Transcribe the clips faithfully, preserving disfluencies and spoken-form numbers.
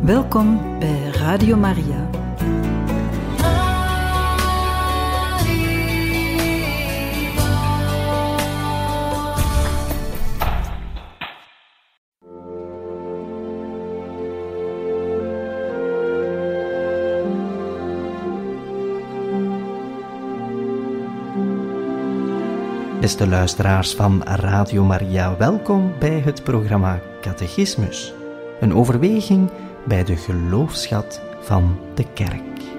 Welkom bij Radio Maria. Beste luisteraars van Radio Maria, welkom bij het programma Catechismus. Een overweging bij de geloofsschat van de Kerk.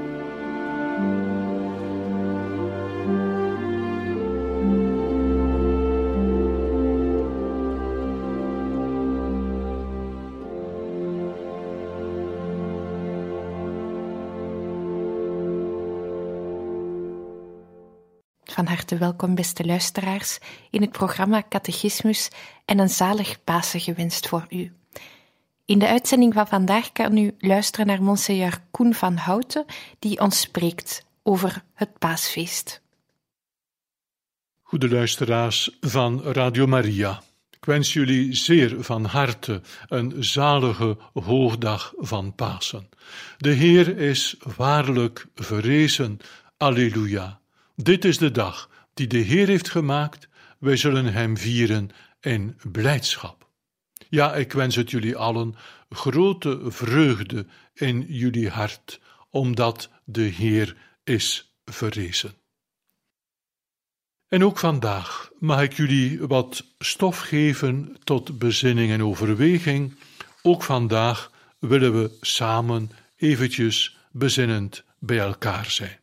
Van harte welkom, beste luisteraars, in het programma Catechismus en een zalig Pasen gewenst voor u. In de uitzending van vandaag kan u luisteren naar monseigneur Koen van Houten, die ons spreekt over het paasfeest. Goede luisteraars van Radio Maria, ik wens jullie zeer van harte een zalige hoogdag van Pasen. De Heer is waarlijk verrezen, alleluia. Dit is de dag die de Heer heeft gemaakt, wij zullen hem vieren in blijdschap. Ja, ik wens het jullie allen grote vreugde in jullie hart, omdat de Heer is verrezen. En ook vandaag mag ik jullie wat stof geven tot bezinning en overweging. Ook vandaag willen we samen eventjes bezinnend bij elkaar zijn.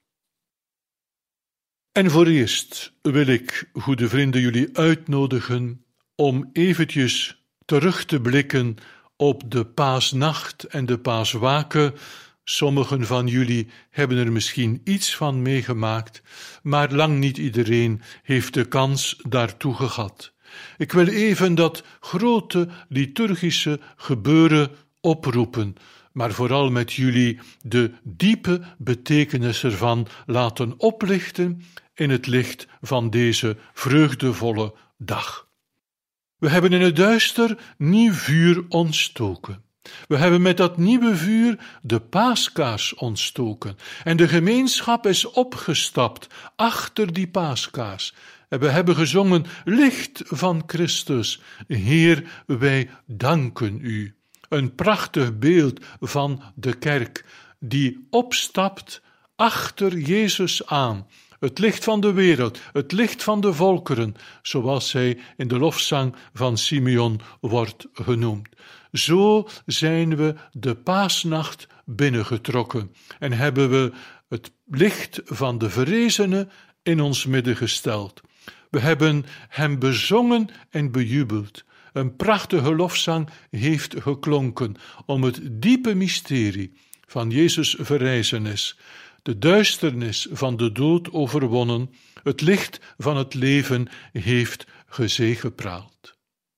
En voor eerst wil ik, goede vrienden, jullie uitnodigen om eventjes terug te blikken op de paasnacht en de paaswaken. Sommigen van jullie hebben er misschien iets van meegemaakt, maar lang niet iedereen heeft de kans daartoe gehad. Ik wil even dat grote liturgische gebeuren oproepen, maar vooral met jullie de diepe betekenis ervan laten oplichten in het licht van deze vreugdevolle dag. We hebben in het duister nieuw vuur ontstoken. We hebben met dat nieuwe vuur de paaskaars ontstoken. En de gemeenschap is opgestapt achter die paaskaars. En we hebben gezongen, licht van Christus, Heer, wij danken u. Een prachtig beeld van de kerk die opstapt achter Jezus aan. Het licht van de wereld, het licht van de volkeren, zoals zij in de lofzang van Simeon wordt genoemd. Zo zijn we de paasnacht binnengetrokken en hebben we het licht van de verrezene in ons midden gesteld. We hebben hem bezongen en bejubeld. Een prachtige lofzang heeft geklonken om het diepe mysterie van Jezus' verrijzenis, de duisternis van de dood overwonnen, het licht van het leven heeft gezegepraald.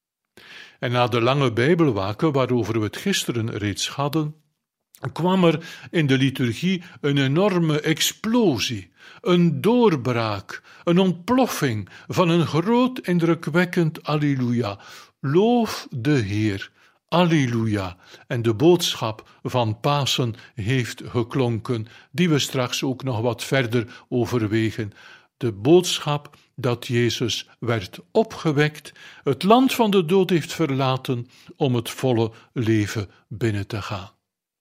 En na de lange Bijbelwaken, waarover we het gisteren reeds hadden, kwam er in de liturgie een enorme explosie, een doorbraak, een ontploffing van een groot indrukwekkend alleluia. Loof de Heer, alleluia. En de boodschap van Pasen heeft geklonken, die we straks ook nog wat verder overwegen. De boodschap dat Jezus werd opgewekt, het land van de dood heeft verlaten om het volle leven binnen te gaan.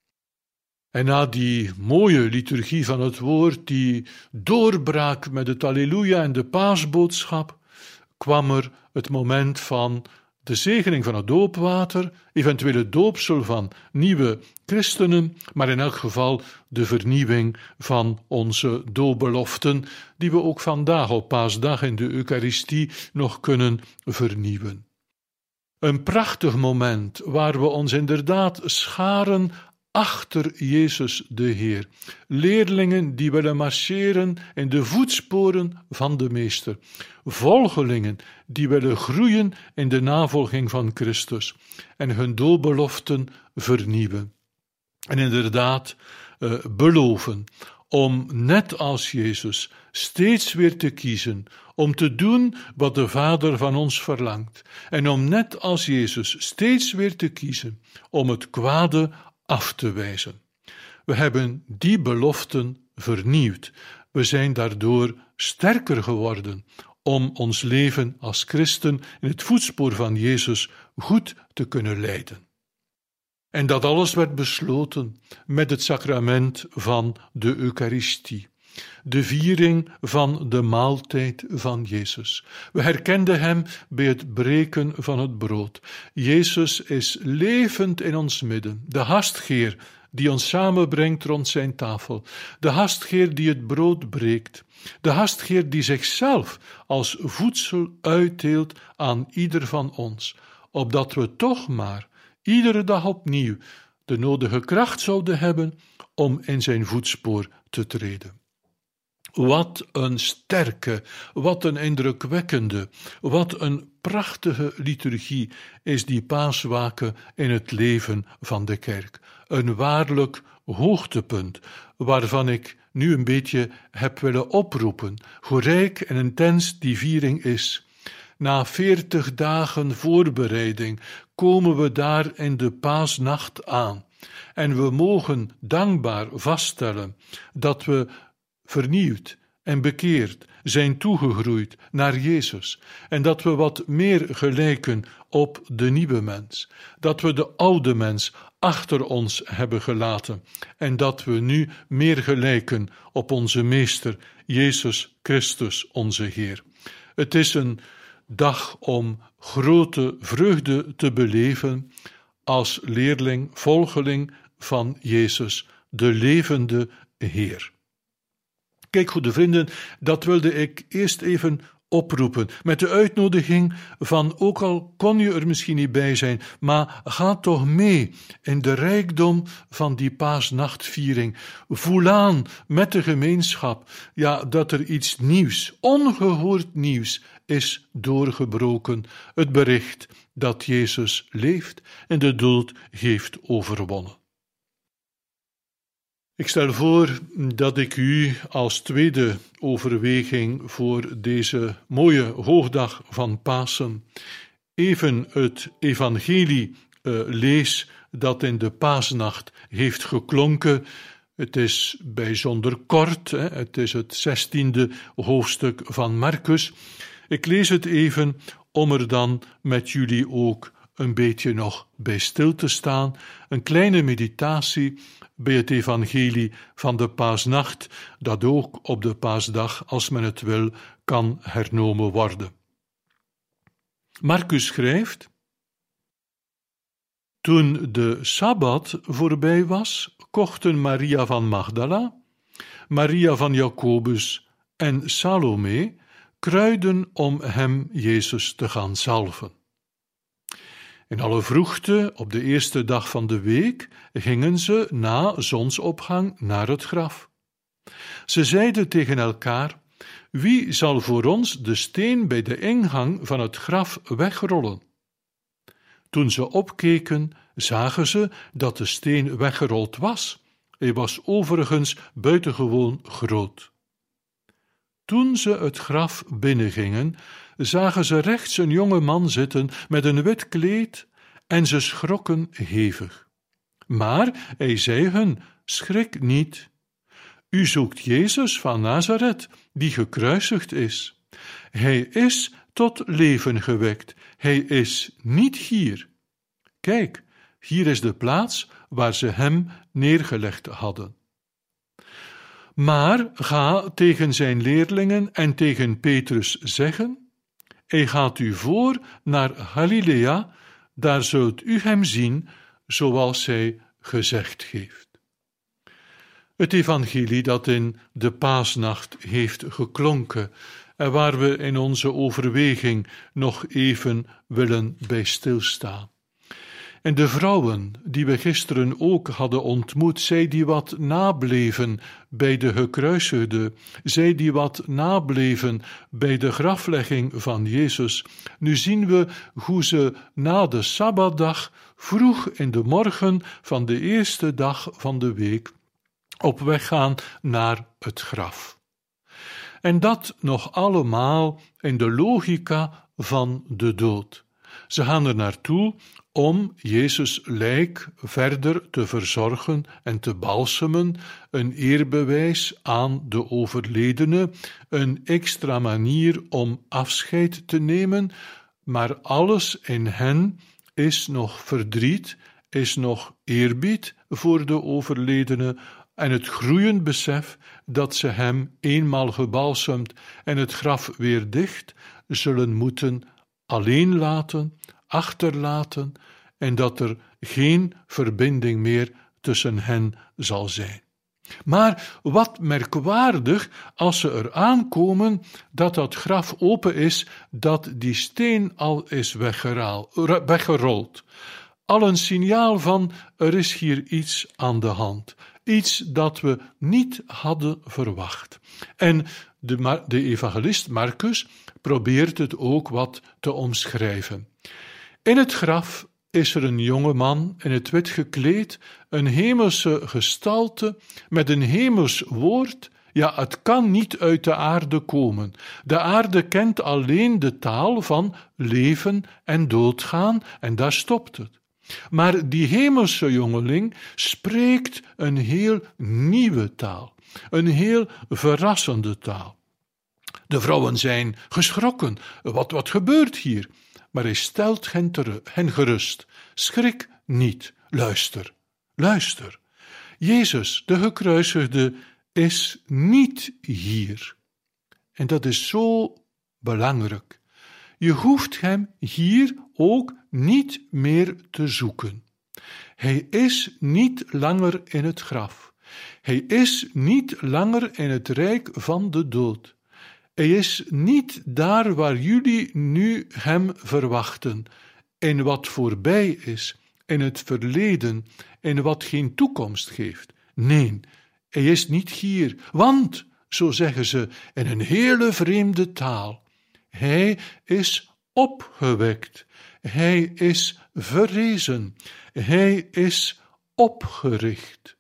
En na die mooie liturgie van het woord, die doorbraak met het alleluia en de paasboodschap, kwam er het moment van de zegening van het doopwater, eventueel het doopsel van nieuwe christenen, maar in elk geval de vernieuwing van onze doopbeloften, die we ook vandaag op Paasdag in de Eucharistie nog kunnen vernieuwen. Een prachtig moment waar we ons inderdaad scharen achter Jezus de Heer. Leerlingen die willen marcheren in de voetsporen van de Meester. Volgelingen die willen groeien in de navolging van Christus en hun doopbeloften vernieuwen. En inderdaad uh, beloven om net als Jezus steeds weer te kiezen, om te doen wat de Vader van ons verlangt en om net als Jezus steeds weer te kiezen om het kwade af te wijzen. We hebben die beloften vernieuwd. We zijn daardoor sterker geworden om ons leven als christen in het voetspoor van Jezus goed te kunnen leiden. En dat alles werd besloten met het sacrament van de Eucharistie, de viering van de maaltijd van Jezus. We herkenden hem bij het breken van het brood. Jezus is levend in ons midden, de gastgeer die ons samenbrengt rond zijn tafel, de gastgeer die het brood breekt, de gastgeer die zichzelf als voedsel uitdeelt aan ieder van ons, opdat we toch maar iedere dag opnieuw de nodige kracht zouden hebben om in zijn voetspoor te treden. Wat een sterke, wat een indrukwekkende, wat een prachtige liturgie is die paaswaken in het leven van de kerk. Een waarlijk hoogtepunt, waarvan ik nu een beetje heb willen oproepen, hoe rijk en intens die viering is. Na veertig dagen voorbereiding komen we daar in de paasnacht aan en we mogen dankbaar vaststellen dat we vernieuwd en bekeerd zijn toegegroeid naar Jezus en dat we wat meer gelijken op de nieuwe mens, dat we de oude mens achter ons hebben gelaten en dat we nu meer gelijken op onze Meester, Jezus Christus, onze Heer. Het is een dag om grote vreugde te beleven als leerling, volgeling van Jezus, de levende Heer. Kijk, goede vrienden, dat wilde ik eerst even oproepen, met de uitnodiging van, ook al kon je er misschien niet bij zijn, maar ga toch mee in de rijkdom van die paasnachtviering. Voel aan met de gemeenschap, ja, dat er iets nieuws, ongehoord nieuws, is doorgebroken. Het bericht dat Jezus leeft en de dood heeft overwonnen. Ik stel voor dat ik u als tweede overweging voor deze mooie hoogdag van Pasen even het evangelie uh, lees dat in de paasnacht heeft geklonken. Het is bijzonder kort, hè? Het is het zestiende hoofdstuk van Marcus. Ik lees het even om er dan met jullie ook een beetje nog bij stil te staan. Een kleine meditatie bij het evangelie van de paasnacht, dat ook op de paasdag, als men het wil, kan hernomen worden. Marcus schrijft: Toen de Sabbat voorbij was, kochten Maria van Magdala, Maria van Jacobus en Salome kruiden om hem Jezus te gaan zalven. In alle vroegte, op de eerste dag van de week, gingen ze na zonsopgang naar het graf. Ze zeiden tegen elkaar: Wie zal voor ons de steen bij de ingang van het graf wegrollen? Toen ze opkeken, zagen ze dat de steen weggerold was. Hij was overigens buitengewoon groot. Toen ze het graf binnengingen, zagen ze rechts een jonge man zitten met een wit kleed en ze schrokken hevig. Maar hij zei hun: Schrik niet. U zoekt Jezus van Nazareth, die gekruisigd is. Hij is tot leven gewekt. Hij is niet hier. Kijk, hier is de plaats waar ze hem neergelegd hadden. Maar ga tegen zijn leerlingen en tegen Petrus zeggen: Hij gaat u voor naar Galilea, daar zult u hem zien, zoals hij gezegd heeft. Het evangelie dat in de paasnacht heeft geklonken en waar we in onze overweging nog even willen bij stilstaan. En de vrouwen die we gisteren ook hadden ontmoet, zij die wat nableven bij de gekruisigde, zij die wat nableven bij de graflegging van Jezus, nu zien we hoe ze na de Sabbatdag, vroeg in de morgen van de eerste dag van de week, op weg gaan naar het graf. En dat nog allemaal in de logica van de dood. Ze gaan er naartoe om Jezus' lijk verder te verzorgen en te balsemen, een eerbewijs aan de overledene, een extra manier om afscheid te nemen, maar alles in hen is nog verdriet, is nog eerbied voor de overledene en het groeiend besef dat ze hem eenmaal gebalsemd en het graf weer dicht zullen moeten alleen laten, achterlaten en dat er geen verbinding meer tussen hen zal zijn. Maar wat merkwaardig als ze er aankomen dat dat graf open is, dat die steen al is weggerold. Al een signaal van er is hier iets aan de hand. Iets dat we niet hadden verwacht. En de, de evangelist Marcus probeert het ook wat te omschrijven. In het graf is er een jonge man in het wit gekleed, een hemelse gestalte met een hemels woord. Ja, het kan niet uit de aarde komen. De aarde kent alleen de taal van leven en doodgaan en daar stopt het. Maar die hemelse jongeling spreekt een heel nieuwe taal, een heel verrassende taal. De vrouwen zijn geschrokken. Wat, wat gebeurt hier? Maar hij stelt hen, ter, hen gerust. Schrik niet, luister, luister. Jezus, de gekruisigde, is niet hier. En dat is zo belangrijk. Je hoeft hem hier ook niet meer te zoeken. Hij is niet langer in het graf. Hij is niet langer in het rijk van de dood. Hij is niet daar waar jullie nu hem verwachten, in wat voorbij is, in het verleden, in wat geen toekomst geeft. Nee, hij is niet hier, want, zo zeggen ze in een hele vreemde taal, hij is opgewekt, hij is verrezen, hij is opgericht.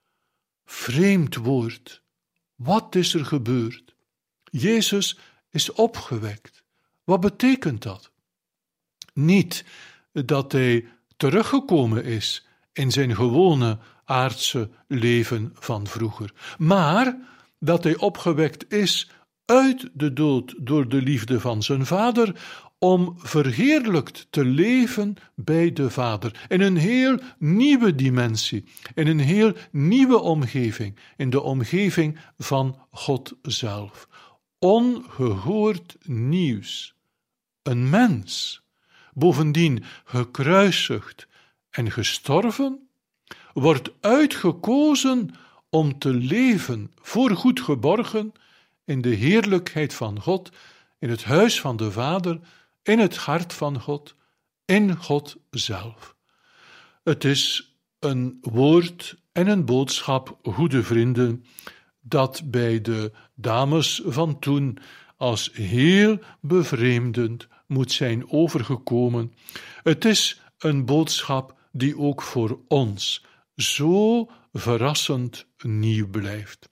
Vreemd woord, wat is er gebeurd? Jezus is opgewekt. Wat betekent dat? Niet dat hij teruggekomen is in zijn gewone aardse leven van vroeger, maar dat hij opgewekt is uit de dood door de liefde van zijn Vader, om verheerlijkt te leven bij de Vader, in een heel nieuwe dimensie, in een heel nieuwe omgeving, in de omgeving van God zelf. Ongehoord nieuws. Een mens, bovendien gekruisigd en gestorven, wordt uitgekozen om te leven, voorgoed geborgen, in de heerlijkheid van God, in het huis van de Vader, in het hart van God, in God zelf. Het is een woord en een boodschap, goede vrienden, dat bij de dames van toen als heel bevreemdend moet zijn overgekomen. Het is een boodschap die ook voor ons zo verrassend nieuw blijft.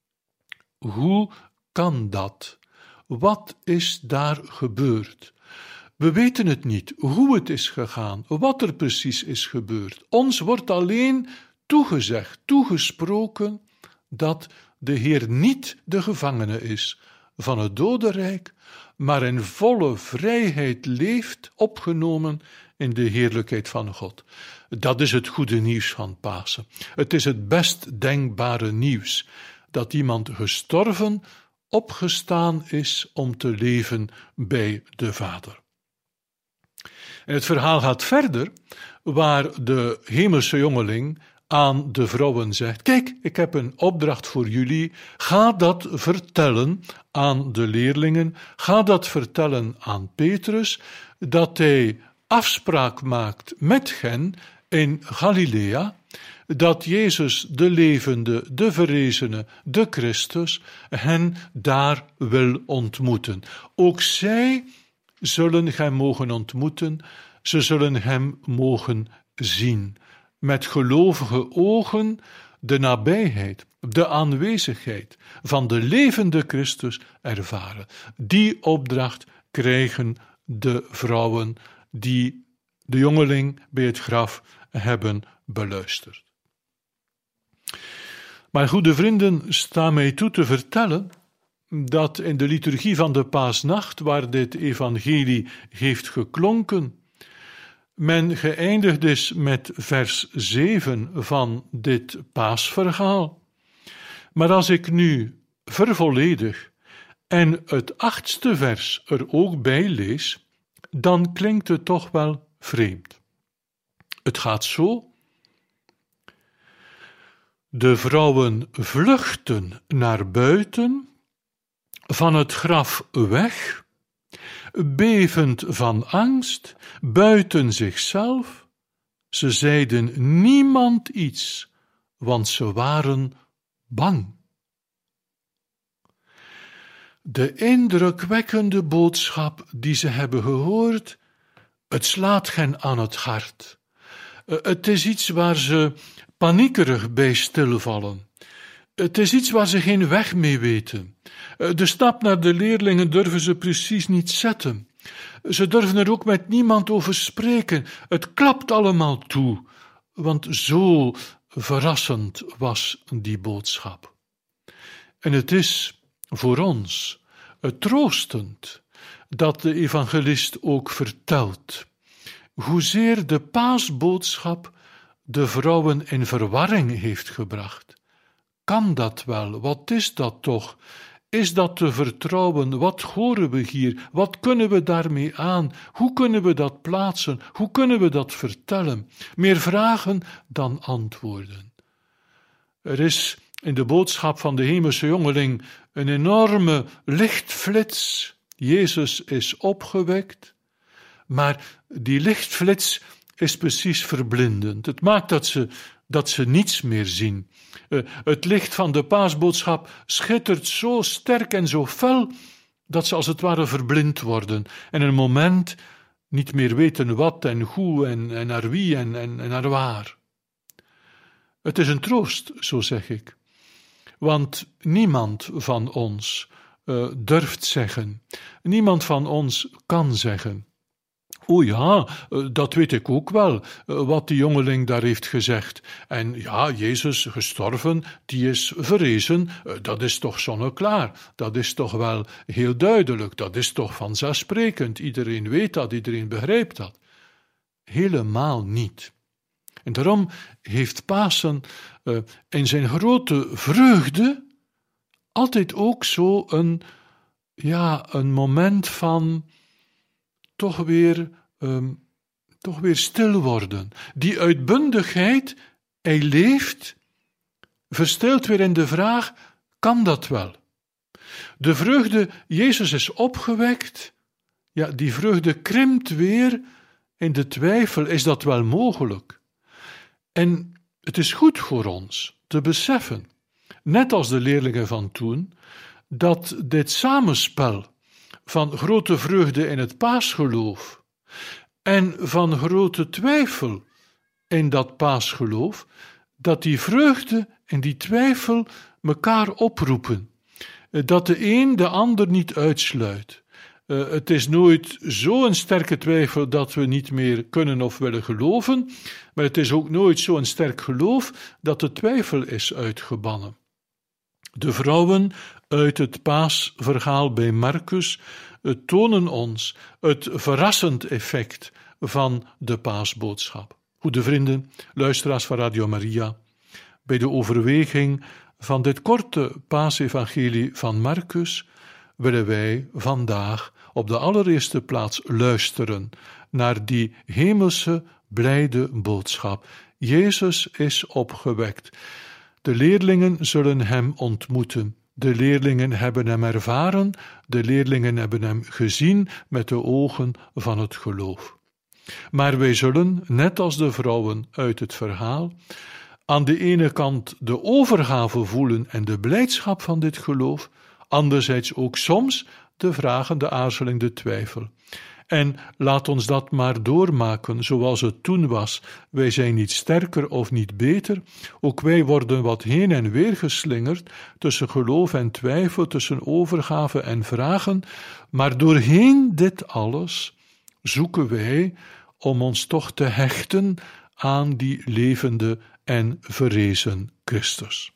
Hoe kan dat? Wat is daar gebeurd? We weten het niet, hoe het is gegaan, wat er precies is gebeurd. Ons wordt alleen toegezegd, toegesproken, dat de Heer niet de gevangene is van het dodenrijk, maar in volle vrijheid leeft, opgenomen in de heerlijkheid van God. Dat is het goede nieuws van Pasen. Het is het best denkbare nieuws, dat iemand gestorven, opgestaan is om te leven bij de Vader. En het verhaal gaat verder, waar de hemelse jongeling aan de vrouwen zegt: kijk, ik heb een opdracht voor jullie, ga dat vertellen aan de leerlingen, ga dat vertellen aan Petrus, dat hij afspraak maakt met hen in Galilea, dat Jezus, de levende, de verrezene, de Christus, hen daar wil ontmoeten. Ook zij zullen hem mogen ontmoeten, ze zullen hem mogen zien. Met gelovige ogen de nabijheid, de aanwezigheid van de levende Christus ervaren. Die opdracht krijgen de vrouwen die de jongeling bij het graf hebben beluisterd. Maar goede vrienden, sta mij toe te vertellen dat in de liturgie van de paasnacht, waar dit evangelie heeft geklonken, men geëindigd is met vers zeven van dit paasverhaal. Maar als ik nu vervolledig en het achtste vers er ook bij lees, dan klinkt het toch wel vreemd. Het gaat zo: de vrouwen vluchten naar buiten, van het graf weg, bevend van angst, buiten zichzelf. Ze zeiden niemand iets, want ze waren bang. De indrukwekkende boodschap die ze hebben gehoord, het slaat hen aan het hart. Het is iets waar ze paniekerig bij stilvallen. Het is iets waar ze geen weg mee weten. De stap naar de leerlingen durven ze precies niet zetten. Ze durven er ook met niemand over spreken. Het klapt allemaal toe, want zo verrassend was die boodschap. En het is voor ons troostend dat de evangelist ook vertelt hoezeer de paasboodschap de vrouwen in verwarring heeft gebracht. Kan dat wel? Wat is dat toch? Is dat te vertrouwen? Wat horen we hier? Wat kunnen we daarmee aan? Hoe kunnen we dat plaatsen? Hoe kunnen we dat vertellen? Meer vragen dan antwoorden. Er is in de boodschap van de hemelse jongeling een enorme lichtflits. Jezus is opgewekt, maar die lichtflits is precies verblindend. Het maakt dat ze, dat ze niets meer zien. Uh, het licht van de paasboodschap schittert zo sterk en zo fel, dat ze als het ware verblind worden en een moment niet meer weten wat en hoe en, en naar wie en, en, en naar waar. Het is een troost, zo zeg ik. Want niemand van ons uh, durft zeggen, niemand van ons kan zeggen: o ja, uh, dat weet ik ook wel, uh, wat die jongeling daar heeft gezegd. En ja, Jezus gestorven, die is verrezen, uh, dat is toch zonneklaar, dat is toch wel heel duidelijk, dat is toch vanzelfsprekend, iedereen weet dat, iedereen begrijpt dat. Helemaal niet. En daarom heeft Pasen uh, in zijn grote vreugde altijd ook zo een, ja, een moment van toch weer, um, toch weer stil worden. Die uitbundigheid, hij leeft, verstilt weer in de vraag: kan dat wel? De vreugde, Jezus is opgewekt, ja, die vreugde krimpt weer in de twijfel: is dat wel mogelijk? En het is goed voor ons te beseffen, net als de leerlingen van toen, dat dit samenspel van grote vreugde in het paasgeloof en van grote twijfel in dat paasgeloof, dat die vreugde en die twijfel elkaar oproepen. Dat de een de ander niet uitsluit. Uh, het is nooit zo'n sterke twijfel dat we niet meer kunnen of willen geloven, maar het is ook nooit zo'n sterk geloof dat de twijfel is uitgebannen. De vrouwen uit het paasverhaal bij Marcus uh, tonen ons het verrassend effect van de paasboodschap. Goede vrienden, luisteraars van Radio Maria, bij de overweging van dit korte paasevangelie van Marcus willen wij vandaag op de allereerste plaats luisteren naar die hemelse blijde boodschap. Jezus is opgewekt. De leerlingen zullen hem ontmoeten. De leerlingen hebben hem ervaren, de leerlingen hebben hem gezien met de ogen van het geloof. Maar wij zullen, net als de vrouwen uit het verhaal, aan de ene kant de overgave voelen en de blijdschap van dit geloof, anderzijds ook soms de vragen, de aarzeling, de twijfel. En laat ons dat maar doormaken zoals het toen was. Wij zijn niet sterker of niet beter. Ook wij worden wat heen en weer geslingerd tussen geloof en twijfel, tussen overgave en vragen. Maar doorheen dit alles zoeken wij om ons toch te hechten aan die levende en verrezen Christus.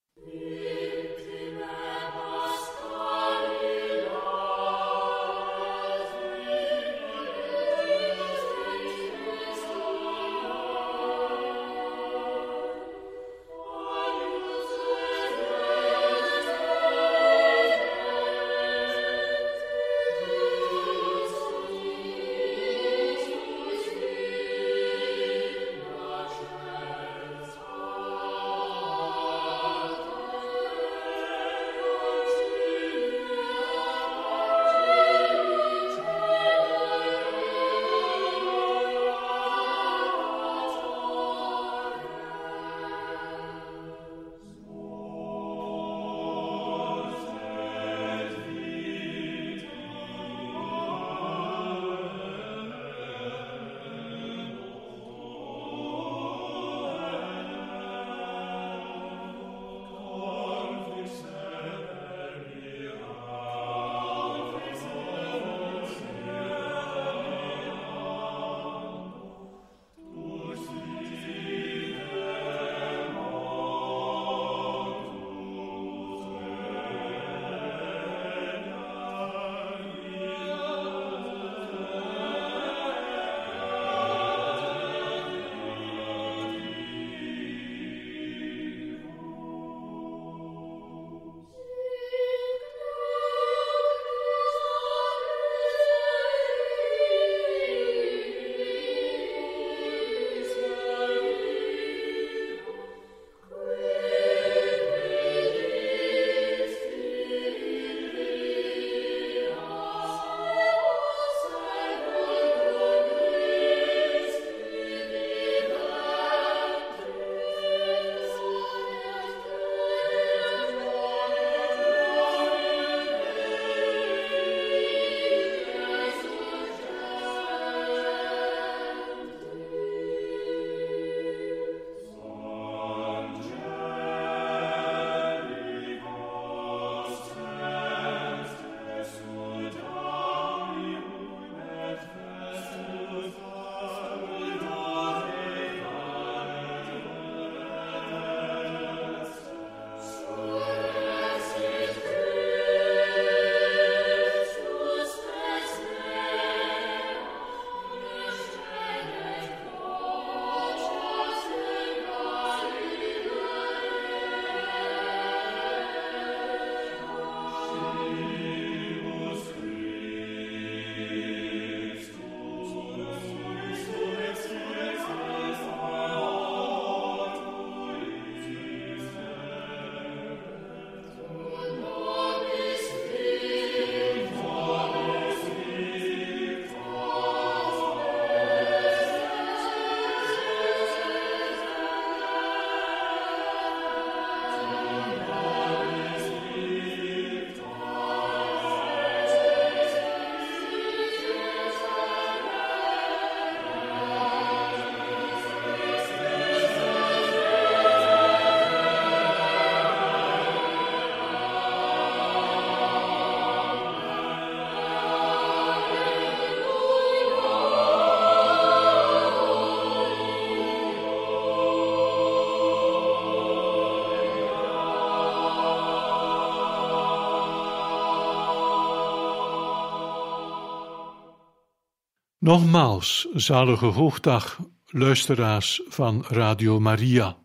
Nogmaals, zalige hoogdag, luisteraars van Radio Maria.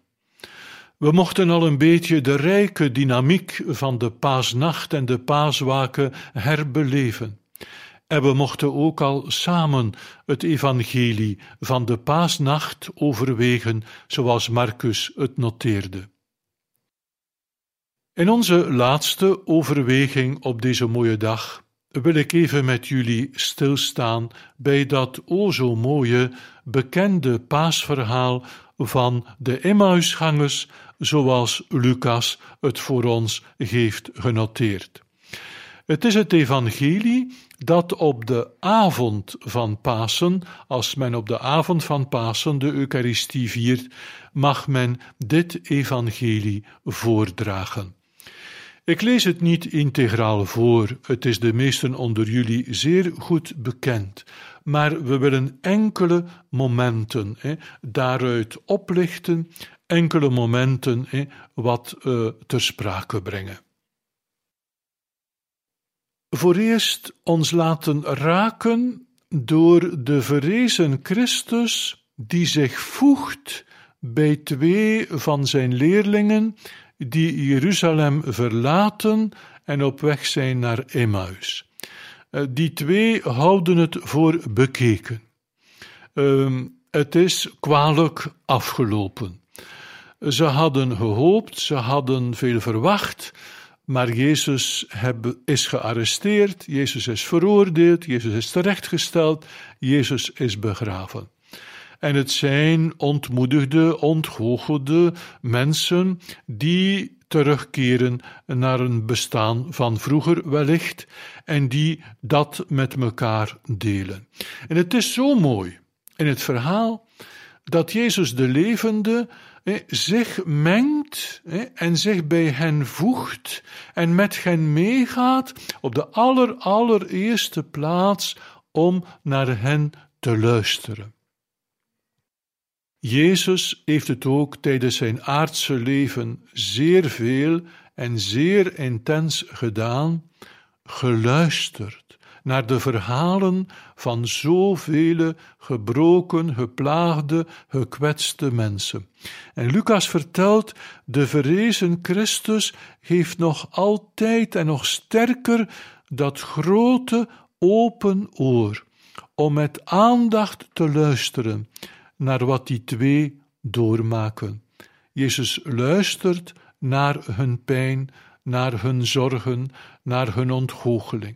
We mochten al een beetje de rijke dynamiek van de paasnacht en de paaswaken herbeleven. En we mochten ook al samen het evangelie van de paasnacht overwegen, zoals Marcus het noteerde. In onze laatste overweging op deze mooie dag wil ik even met jullie stilstaan bij dat o zo mooie, bekende paasverhaal van de Emmausgangers, zoals Lucas het voor ons heeft genoteerd. Het is het evangelie dat op de avond van Pasen, als men op de avond van Pasen de Eucharistie viert, mag men dit evangelie voordragen. Ik lees het niet integraal voor, het is de meesten onder jullie zeer goed bekend, maar we willen enkele momenten hè, daaruit oplichten, enkele momenten hè, wat uh, ter sprake brengen. Voor eerst ons laten raken door de verrezen Christus die zich voegt bij twee van zijn leerlingen die Jeruzalem verlaten en op weg zijn naar Emmaus. Uh, die twee houden het voor bekeken. Uh, het is kwalijk afgelopen. Ze hadden gehoopt, ze hadden veel verwacht, maar Jezus heb, is gearresteerd, Jezus is veroordeeld, Jezus is terechtgesteld, Jezus is begraven. En het zijn ontmoedigde, ontgoochelde mensen die terugkeren naar een bestaan van vroeger wellicht en die dat met elkaar delen. En het is zo mooi in het verhaal dat Jezus de levende eh, zich mengt eh, en zich bij hen voegt en met hen meegaat op de aller, allereerste plaats om naar hen te luisteren. Jezus heeft het ook tijdens zijn aardse leven zeer veel en zeer intens gedaan, geluisterd naar de verhalen van zoveel gebroken, geplaagde, gekwetste mensen. En Lucas vertelt, de verrezen Christus heeft nog altijd en nog sterker dat grote open oor om met aandacht te luisteren naar wat die twee doormaken. Jezus luistert naar hun pijn, naar hun zorgen, naar hun ontgoocheling.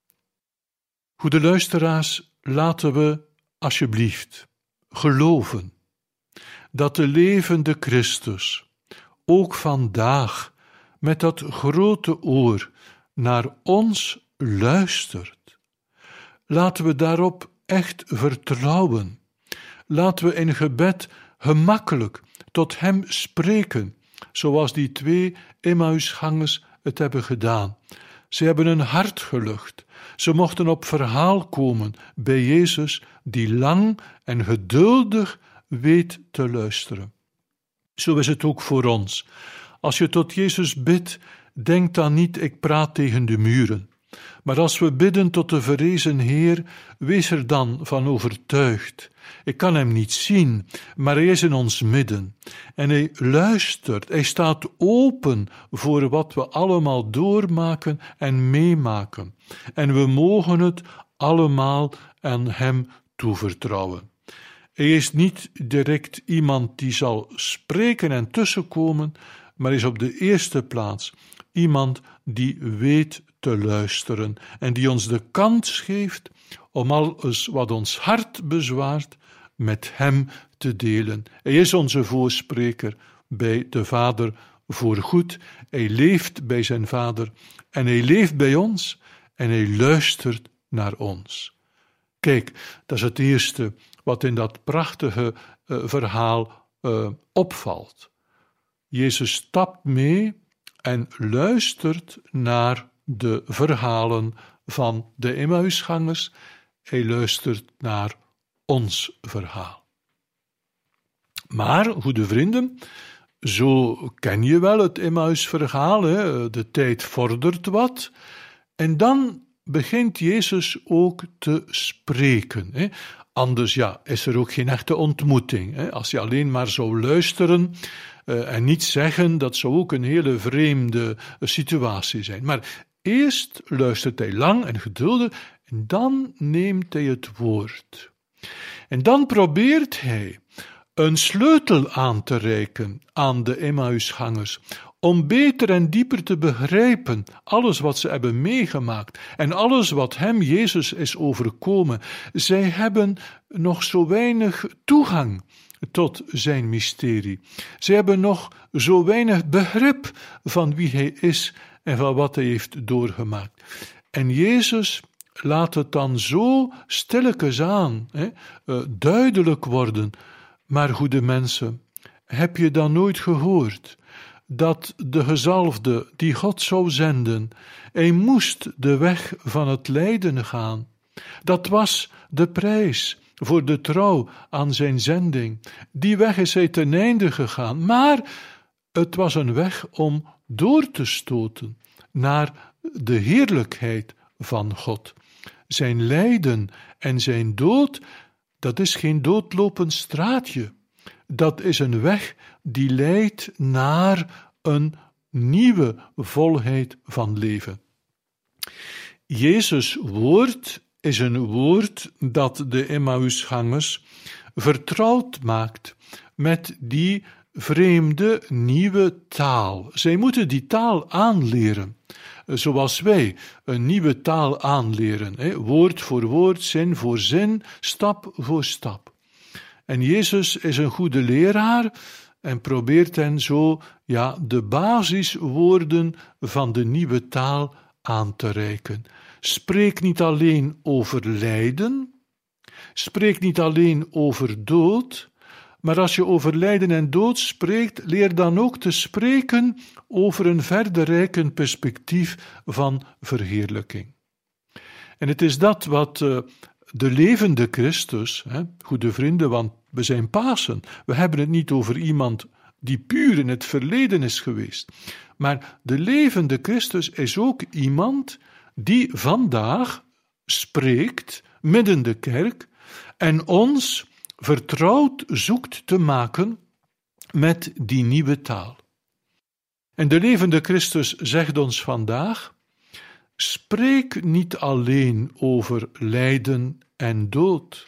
Goede luisteraars, laten we alsjeblieft geloven dat de levende Christus ook vandaag met dat grote oor naar ons luistert. Laten we daarop echt vertrouwen. Laten we in gebed gemakkelijk tot hem spreken, zoals die twee Emmausgangers het hebben gedaan. Ze hebben hun hart gelucht. Ze mochten op verhaal komen bij Jezus, die lang en geduldig weet te luisteren. Zo is het ook voor ons. Als je tot Jezus bidt, denk dan niet, ik praat tegen de muren. Maar als we bidden tot de verrezen Heer, wees er dan van overtuigd. Ik kan hem niet zien, maar hij is in ons midden. En hij luistert, hij staat open voor wat we allemaal doormaken en meemaken. En we mogen het allemaal aan hem toevertrouwen. Hij is niet direct iemand die zal spreken en tussenkomen, maar is op de eerste plaats iemand die weet te luisteren en die ons de kans geeft om alles wat ons hart bezwaart met hem te delen. Hij is onze voorspreker bij de Vader voorgoed. Hij leeft bij zijn Vader en hij leeft bij ons en hij luistert naar ons. Kijk, dat is het eerste wat in dat prachtige uh, verhaal uh, opvalt. Jezus stapt mee en luistert naar de verhalen van de Emmausgangers. Hij luistert naar ons verhaal. Maar, goede vrienden, zo ken je wel het Emmausverhaal, hè? De tijd vordert wat. En dan begint Jezus ook te spreken. Hè? Anders ja, is er ook geen echte ontmoeting. Hè? Als je alleen maar zou luisteren uh, en niet zeggen, dat zou ook een hele vreemde uh, situatie zijn. Maar eerst luistert hij lang en geduldig en dan neemt hij het woord. En dan probeert hij een sleutel aan te reiken aan de Emmausgangers, om beter en dieper te begrijpen alles wat ze hebben meegemaakt en alles wat hem, Jezus, is overkomen. Zij hebben nog zo weinig toegang tot zijn mysterie. Zij hebben nog zo weinig begrip van wie hij is en van wat hij heeft doorgemaakt. En Jezus laat het dan zo stilletjes aan, hè, uh, duidelijk worden. Maar goede mensen, heb je dan nooit gehoord dat de gezalfde die God zou zenden, hij moest de weg van het lijden gaan. Dat was de prijs voor de trouw aan zijn zending. Die weg is hij ten einde gegaan, maar het was een weg om door te stoten naar de heerlijkheid van God. Zijn lijden en zijn dood, dat is geen doodlopend straatje. Dat is een weg die leidt naar een nieuwe volheid van leven. Jezus' woord is een woord dat de Emmausgangers vertrouwd maakt met die vreemde nieuwe taal. Zij moeten die taal aanleren, zoals wij een nieuwe taal aanleren, hè? Woord voor woord, zin voor zin, stap voor stap. En Jezus is een goede leraar en probeert hen zo ja, de basiswoorden van de nieuwe taal aan te reiken. Spreek niet alleen over lijden, spreek niet alleen over dood, maar als je over lijden en dood spreekt, leer dan ook te spreken over een verder rijkend perspectief van verheerlijking. En het is dat wat uh, de levende Christus, hè, goede vrienden, want we zijn Pasen, we hebben het niet over iemand die puur in het verleden is geweest, maar de levende Christus is ook iemand die vandaag spreekt midden de kerk en ons vertrouwd zoekt te maken met die nieuwe taal. En de levende Christus zegt ons vandaag: spreek niet alleen over lijden en dood.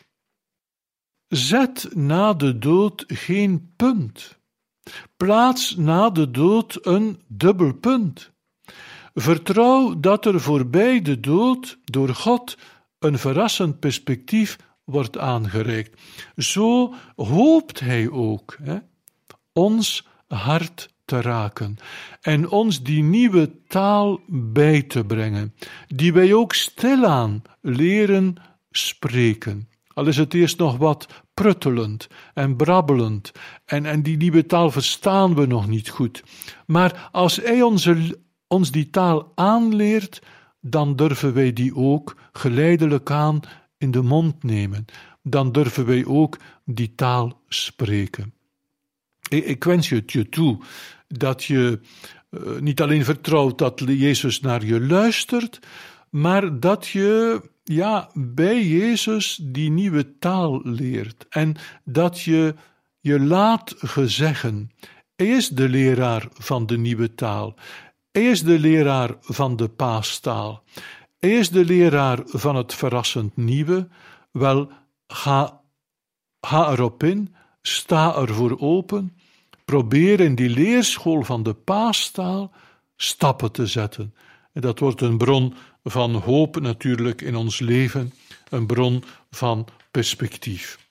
Zet na de dood geen punt. Plaats na de dood een dubbel punt. Vertrouw dat er voorbij de dood door God een verrassend perspectief wordt aangereikt. Zo hoopt hij ook hè, ons hart te raken en ons die nieuwe taal bij te brengen, die wij ook stilaan leren spreken. Al is het eerst nog wat pruttelend en brabbelend en, en die nieuwe taal verstaan we nog niet goed. Maar als hij onze, ons die taal aanleert, dan durven wij die ook geleidelijk aan in de mond nemen. Dan durven wij ook die taal spreken. Ik, ik wens je het je toe dat je uh, niet alleen vertrouwt dat Jezus naar je luistert, maar dat je ja, bij Jezus die nieuwe taal leert en dat je je laat gezeggen. Hij is de leraar van de nieuwe taal. Hij is de leraar van de paastaal. Hij is de leraar van het verrassend nieuwe. Wel, ga, ga erop in, sta ervoor open, probeer in die leerschool van de paastaal stappen te zetten. En dat wordt een bron van hoop natuurlijk in ons leven, een bron van perspectief.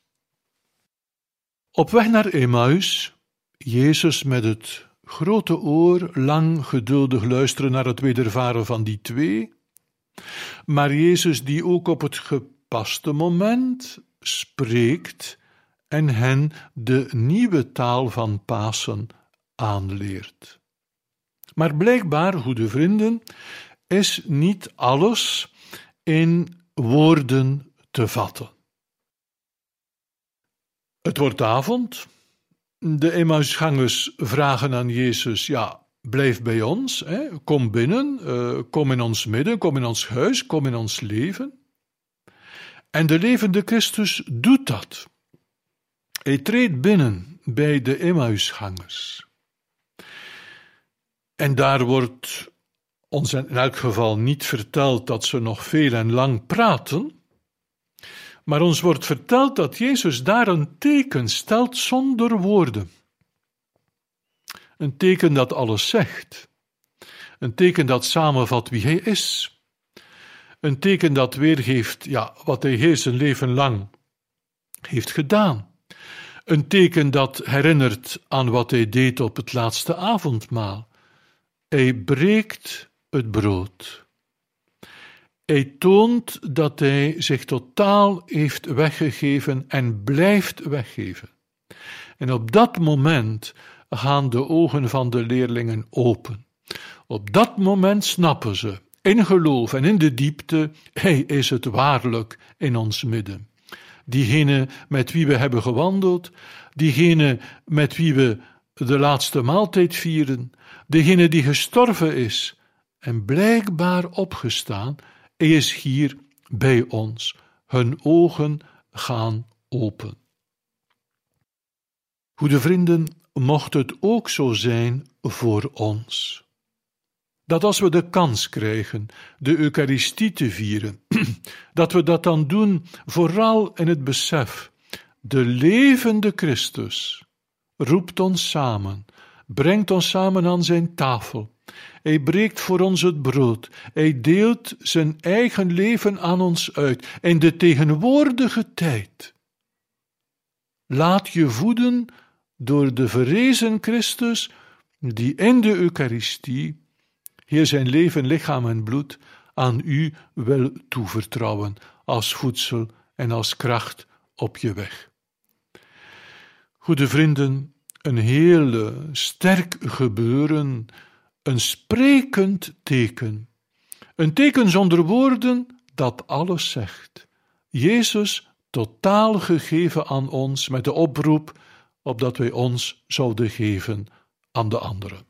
Op weg naar Emmaus, Jezus met het grote oor, lang geduldig luisteren naar het wedervaren van die twee, maar Jezus die ook op het gepaste moment spreekt en hen de nieuwe taal van Pasen aanleert. Maar blijkbaar, goede vrienden, is niet alles in woorden te vatten. Het wordt avond. De Emmausgangers vragen aan Jezus, ja, blijf bij ons, hè, kom binnen, uh, kom in ons midden, kom in ons huis, kom in ons leven. En de levende Christus doet dat. Hij treedt binnen bij de Emmausgangers. En daar wordt ons in elk geval niet verteld dat ze nog veel en lang praten, maar ons wordt verteld dat Jezus daar een teken stelt zonder woorden. Een teken dat alles zegt. Een teken dat samenvat wie hij is. Een teken dat weergeeft ja, wat hij heel zijn leven lang heeft gedaan. Een teken dat herinnert aan wat hij deed op het laatste avondmaal. Hij breekt het brood. Hij toont dat hij zich totaal heeft weggegeven en blijft weggeven. En op dat moment gaan de ogen van de leerlingen open. Op dat moment snappen ze, in geloof en in de diepte, hij is het waarlijk in ons midden. Diegene met wie we hebben gewandeld, diegene met wie we de laatste maaltijd vieren, degene die gestorven is en blijkbaar opgestaan, hij is hier bij ons. Hun ogen gaan open. Goede vrienden, mocht het ook zo zijn voor ons. Dat als we de kans krijgen de Eucharistie te vieren, dat we dat dan doen vooral in het besef, de levende Christus roept ons samen, brengt ons samen aan zijn tafel. Hij breekt voor ons het brood, hij deelt zijn eigen leven aan ons uit in de tegenwoordige tijd. Laat je voeden door de verrezen Christus, die in de Eucharistie Heer zijn leven, lichaam en bloed aan u wil toevertrouwen als voedsel en als kracht op je weg. Goede vrienden, een heel sterk gebeuren, een sprekend teken. Een teken zonder woorden dat alles zegt. Jezus totaal gegeven aan ons met de oproep opdat wij ons zouden geven aan de anderen.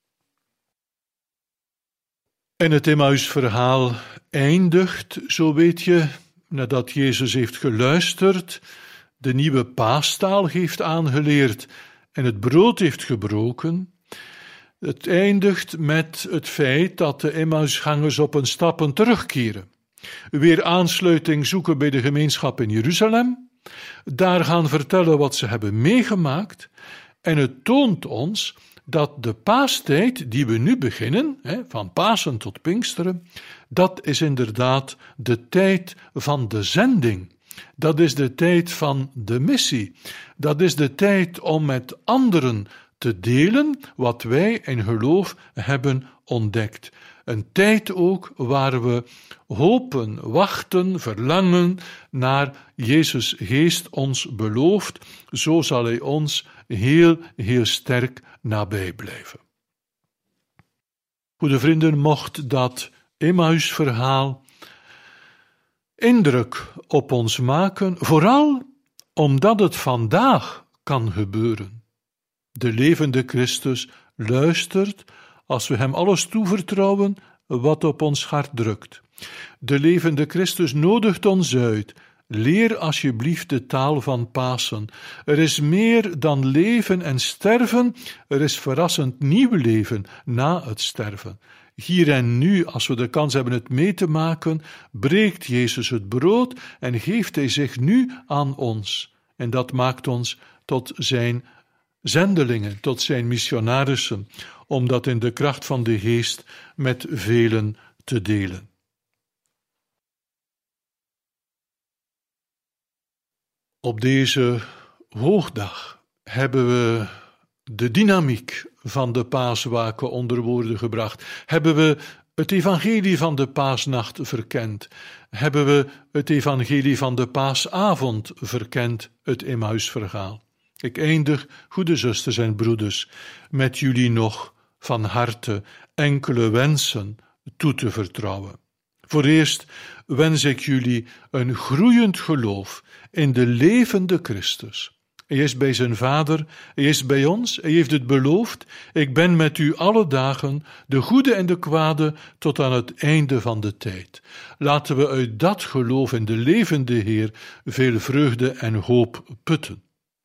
En het Emmausverhaal eindigt, zo weet je, nadat Jezus heeft geluisterd, de nieuwe paastaal heeft aangeleerd en het brood heeft gebroken. Het eindigt met het feit dat de Emmausgangers op hun stappen terugkeren. Weer aansluiting zoeken bij de gemeenschap in Jeruzalem, daar gaan vertellen wat ze hebben meegemaakt en het toont ons dat de paastijd die we nu beginnen, van Pasen tot Pinksteren, dat is inderdaad de tijd van de zending. Dat is de tijd van de missie. Dat is de tijd om met anderen te delen wat wij in geloof hebben ontdekt. Een tijd ook waar we hopen, wachten, verlangen naar Jezus' geest ons belooft. Zo zal hij ons heel, heel sterk nabij blijven. Goede vrienden, mocht dat Emmausverhaal indruk op ons maken, vooral omdat het vandaag kan gebeuren. De levende Christus luistert als we hem alles toevertrouwen wat op ons hart drukt. De levende Christus nodigt ons uit. Leer alsjeblieft de taal van Pasen. Er is meer dan leven en sterven, er is verrassend nieuw leven na het sterven. Hier en nu, als we de kans hebben het mee te maken, breekt Jezus het brood en geeft hij zich nu aan ons. En dat maakt ons tot zijn zendelingen, tot zijn missionarissen, om dat in de kracht van de geest met velen te delen. Op deze hoogdag hebben we de dynamiek van de paaswaken onder woorden gebracht. Hebben we het evangelie van de paasnacht verkend. Hebben we het evangelie van de paasavond verkend, het Emmausverhaal. Ik eindig, goede zusters en broeders, met jullie nog van harte enkele wensen toe te vertrouwen. Voor eerst wens ik jullie een groeiend geloof in de levende Christus. Hij is bij zijn Vader, hij is bij ons, hij heeft het beloofd. Ik ben met u alle dagen, de goede en de kwade, tot aan het einde van de tijd. Laten we uit dat geloof in de levende Heer veel vreugde en hoop putten.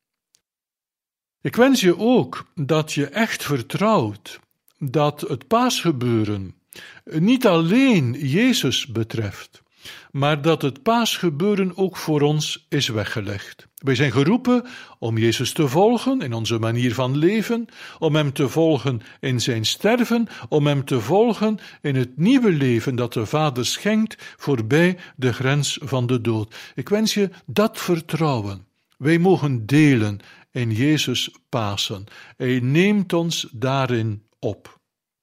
Ik wens je ook dat je echt vertrouwt dat het paasgebeuren niet alleen Jezus betreft, maar dat het paasgebeuren ook voor ons is weggelegd. Wij zijn geroepen om Jezus te volgen in onze manier van leven, om hem te volgen in zijn sterven, om hem te volgen in het nieuwe leven dat de Vader schenkt voorbij de grens van de dood. Ik wens je dat vertrouwen. Wij mogen delen in Jezus Pasen. Hij neemt ons daarin op.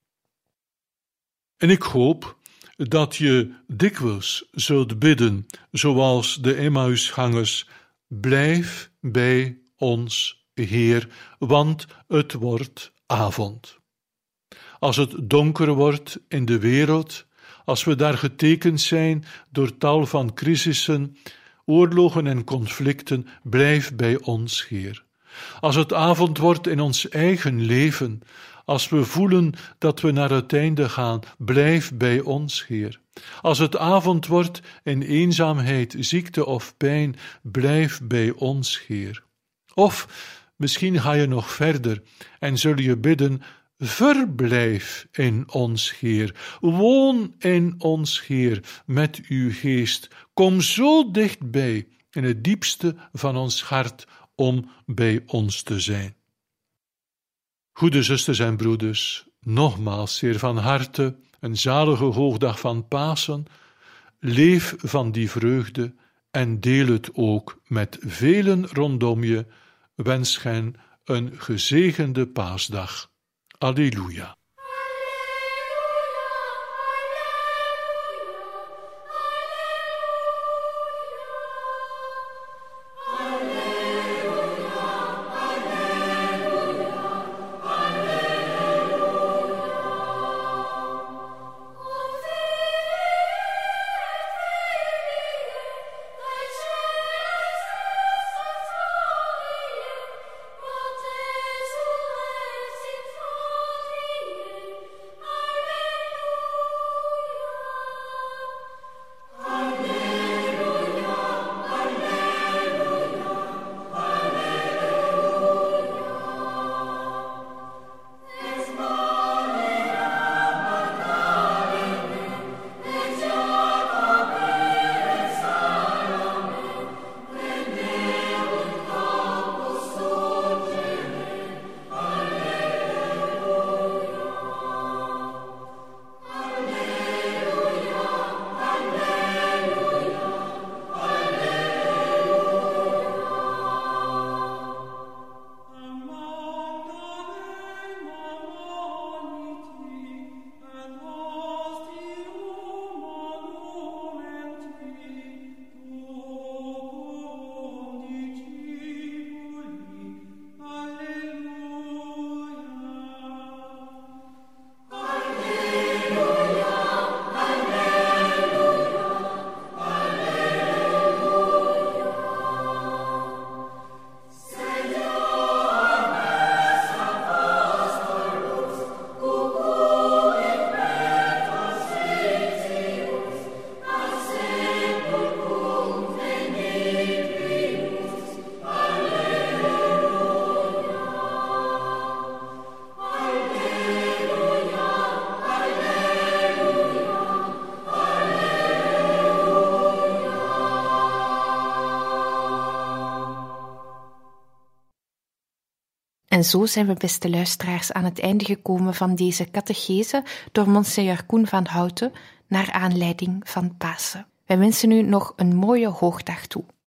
En ik hoop dat je dikwijls zult bidden, zoals de Emmausgangers, blijf bij ons, Heer, want het wordt avond. Als het donker wordt in de wereld, als we daar getekend zijn door tal van crisissen, oorlogen en conflicten, blijf bij ons, Heer. Als het avond wordt in ons eigen leven, als we voelen dat we naar het einde gaan, blijf bij ons, Heer. Als het avond wordt in eenzaamheid, ziekte of pijn, blijf bij ons, Heer. Of misschien ga je nog verder en zul je bidden: verblijf in ons, Heer. Woon in ons, Heer, met uw geest. Kom zo dichtbij in het diepste van ons hart om bij ons te zijn. Goede zusters en broeders, nogmaals zeer van harte een zalige hoogdag van Pasen. Leef van die vreugde en deel het ook met velen rondom je. Wens hen een gezegende paasdag. Alleluia. En zo zijn we, beste luisteraars, aan het einde gekomen van deze catechese door Monseigneur Koen van Houten naar aanleiding van Pasen. Wij wensen u nog een mooie hoogdag toe.